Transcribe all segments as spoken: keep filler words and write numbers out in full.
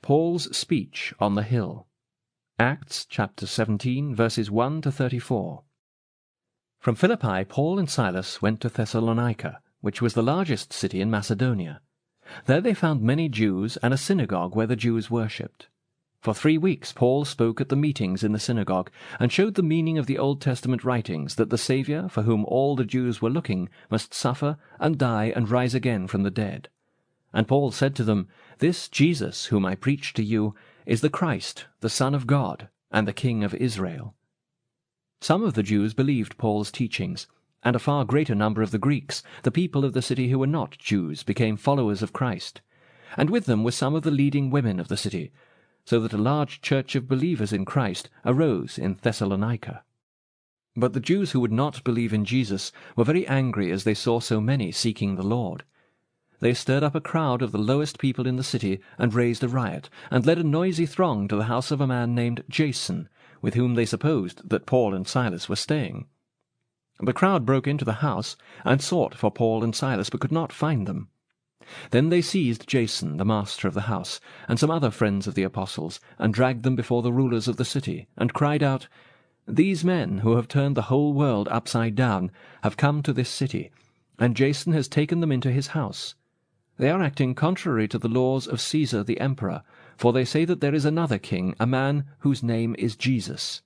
Paul's speech on the hill. Acts chapter seventeen, verses one to thirty-four. From Philippi Paul and Silas went to Thessalonica, which was the largest city in Macedonia. There they found many Jews and a synagogue where the Jews worshipped. For three weeks Paul spoke at the meetings in the synagogue, and showed the meaning of the Old Testament writings, that the Saviour, for whom all the Jews were looking, must suffer and die and rise again from the dead. And Paul said to them, This Jesus, whom I preach to you, is the Christ, the Son of God, and the King of Israel. Some of the Jews believed Paul's teachings, and a far greater number of the Greeks, the people of the city who were not Jews, became followers of Christ. And with them were some of the leading women of the city, so that a large church of believers in Christ arose in Thessalonica. But the Jews who would not believe in Jesus were very angry as they saw so many seeking the Lord. They stirred up a crowd of the lowest people in the city, and raised a riot, and led a noisy throng to the house of a man named Jason, with whom they supposed that Paul and Silas were staying. The crowd broke into the house, and sought for Paul and Silas, but could not find them. Then they seized Jason, the master of the house, and some other friends of the apostles, and dragged them before the rulers of the city, and cried out, These men, who have turned the whole world upside down, have come to this city, and Jason has taken them into his house. They are acting contrary to the laws of Caesar the emperor, for they say that there is another king, a man whose name is Jesus.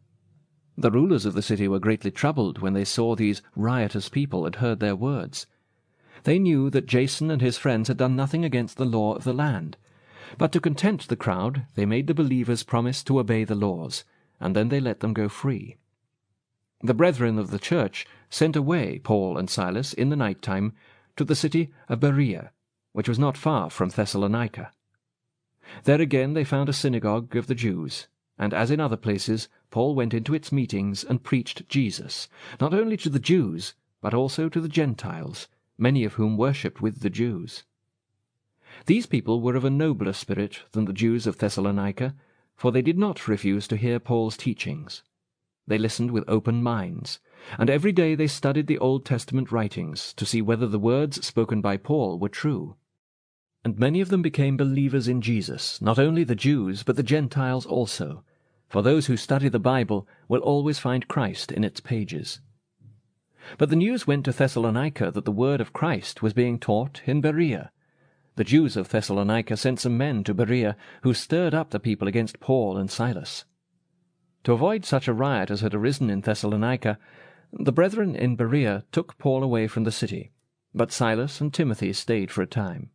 The rulers of the city were greatly troubled when they saw these riotous people and heard their words. They knew that Jason and his friends had done nothing against the law of the land. But to content the crowd, they made the believers promise to obey the laws, and then they let them go free. The brethren of the church sent away Paul and Silas in the night time to the city of Berea, which was not far from Thessalonica. There again they found a synagogue of the Jews, and as in other places, Paul went into its meetings and preached Jesus, not only to the Jews, but also to the Gentiles, many of whom worshipped with the Jews. These people were of a nobler spirit than the Jews of Thessalonica, for they did not refuse to hear Paul's teachings. They listened with open minds, and every day they studied the Old Testament writings to see whether the words spoken by Paul were true. And many of them became believers in Jesus, not only the Jews, but the Gentiles also, for those who study the Bible will always find Christ in its pages. But the news went to Thessalonica that the word of Christ was being taught in Berea. The Jews of Thessalonica sent some men to Berea, who stirred up the people against Paul and Silas. To avoid such a riot as had arisen in Thessalonica, the brethren in Berea took Paul away from the city, but Silas and Timothy stayed for a time.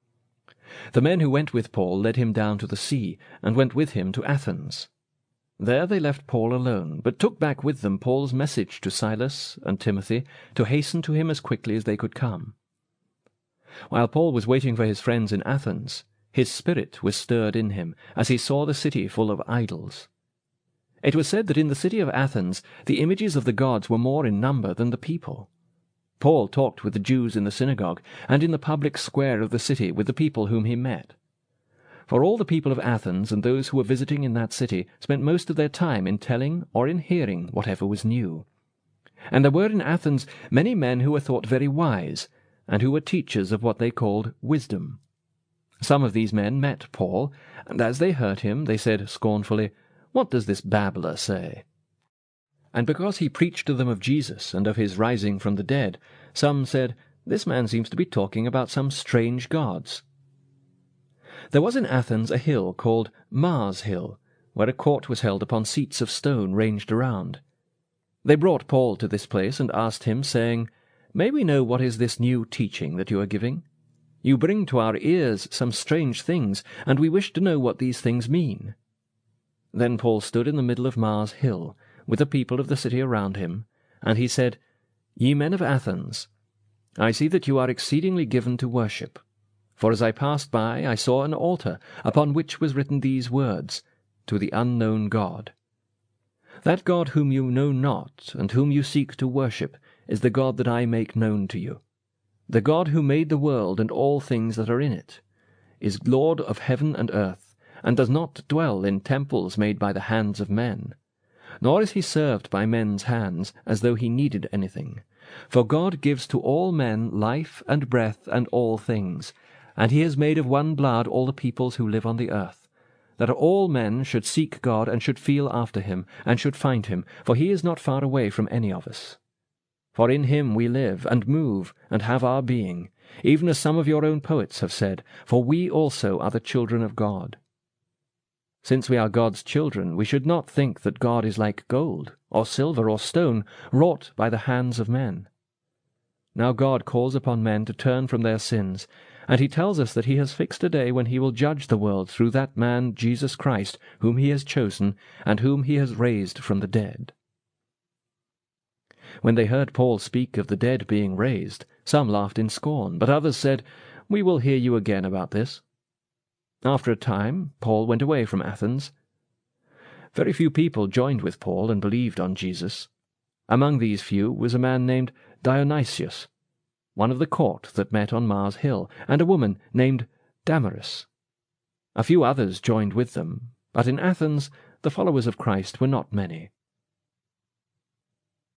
The men who went with Paul led him down to the sea, and went with him to Athens. There they left Paul alone, but took back with them Paul's message to Silas and Timothy to hasten to him as quickly as they could come. While Paul was waiting for his friends in Athens, his spirit was stirred in him, as he saw the city full of idols. It was said that in the city of Athens the images of the gods were more in number than the people. Paul talked with the Jews in the synagogue, and in the public square of the city with the people whom he met. For all the people of Athens and those who were visiting in that city spent most of their time in telling or in hearing whatever was new. And there were in Athens many men who were thought very wise, and who were teachers of what they called wisdom. Some of these men met Paul, and as they heard him, they said scornfully, What does this babbler say? And because he preached to them of Jesus and of his rising from the dead, some said, This man seems to be talking about some strange gods. There was in Athens a hill called Mars Hill, where a court was held upon seats of stone ranged around. They brought Paul to this place and asked him, saying, May we know what is this new teaching that you are giving? You bring to our ears some strange things, and we wish to know what these things mean. Then Paul stood in the middle of Mars Hill, with the people of the city around him, and he said, Ye men of Athens, I see that you are exceedingly given to worship. For as I passed by, I saw an altar, upon which was written these words, To the unknown God. That God whom you know not, and whom you seek to worship, is the God that I make known to you. The God who made the world and all things that are in it, is Lord of heaven and earth, and does not dwell in temples made by the hands of men. Nor is he served by men's hands, as though he needed anything. For God gives to all men life and breath and all things, and he has made of one blood all the peoples who live on the earth, that all men should seek God and should feel after him, and should find him, for he is not far away from any of us. For in him we live, and move, and have our being, even as some of your own poets have said, for we also are the children of God. Since we are God's children, we should not think that God is like gold, or silver, or stone, wrought by the hands of men. Now God calls upon men to turn from their sins, and he tells us that he has fixed a day when he will judge the world through that man Jesus Christ, whom he has chosen, and whom he has raised from the dead. When they heard Paul speak of the dead being raised, some laughed in scorn, but others said, "We will hear you again about this." After a time, Paul went away from Athens. Very few people joined with Paul and believed on Jesus. Among these few was a man named Dionysius, one of the court that met on Mars Hill, and a woman named Damaris. A few others joined with them, but in Athens the followers of Christ were not many.